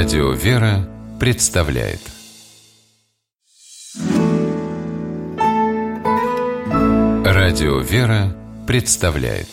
Радио «Вера» представляет Радио «Вера» представляет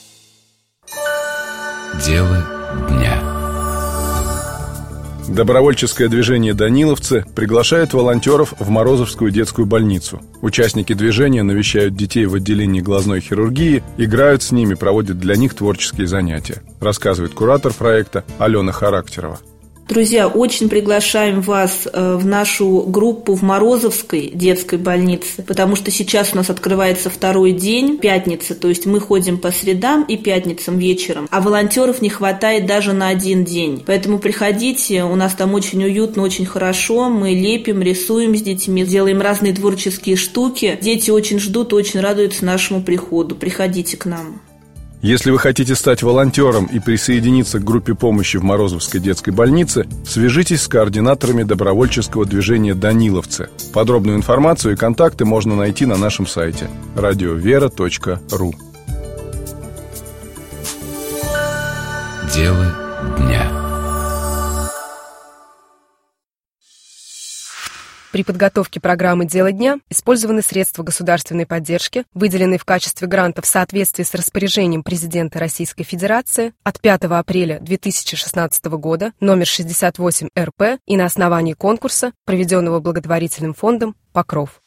Дело дня. Добровольческое движение «Даниловцы» приглашает волонтеров в Морозовскую детскую больницу. Участники движения навещают детей в отделении глазной хирургии, играют с ними, проводят для них творческие занятия, рассказывает куратор проекта Алена Характерова. Друзья, очень приглашаем вас в нашу группу в Морозовской детской больнице, потому что сейчас у нас открывается второй день, пятница, то есть мы ходим по средам и пятницам вечером, а волонтеров не хватает даже на один день. Поэтому приходите, у нас там очень уютно, очень хорошо, мы лепим, рисуем с детьми, делаем разные творческие штуки. Дети очень ждут, очень радуются нашему приходу. Приходите к нам. Если вы хотите стать волонтером и присоединиться к группе помощи в Морозовской детской больнице, свяжитесь с координаторами добровольческого движения «Даниловцы». Подробную информацию и контакты можно найти на нашем сайте radiovera.ru. Дело дня. При подготовке программы «Дело дня» использованы средства государственной поддержки, выделенные в качестве гранта в соответствии с распоряжением президента Российской Федерации от 5 апреля 2016 года номер 68 РП и на основании конкурса, проведенного благотворительным фондом «Покров».